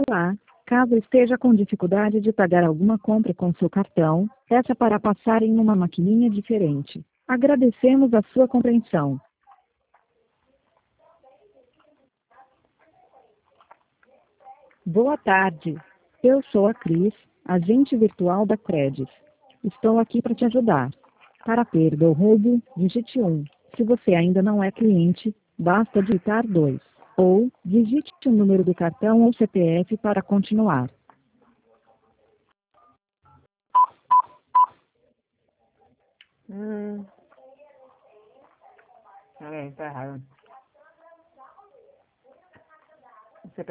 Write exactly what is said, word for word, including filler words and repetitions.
Olá, caso esteja com dificuldade de pagar alguma compra com seu cartão, peça para passar em uma maquininha diferente. Agradecemos a sua compreensão. Boa tarde. Eu sou a Cris, agente virtual da Credis. Estou aqui para te ajudar. Para perda ou roubo, digite um. Se você ainda não é cliente, basta digitar dois. Ou, digite o número do cartão ou C P F para continuar. Hum. Peraí, tá errado.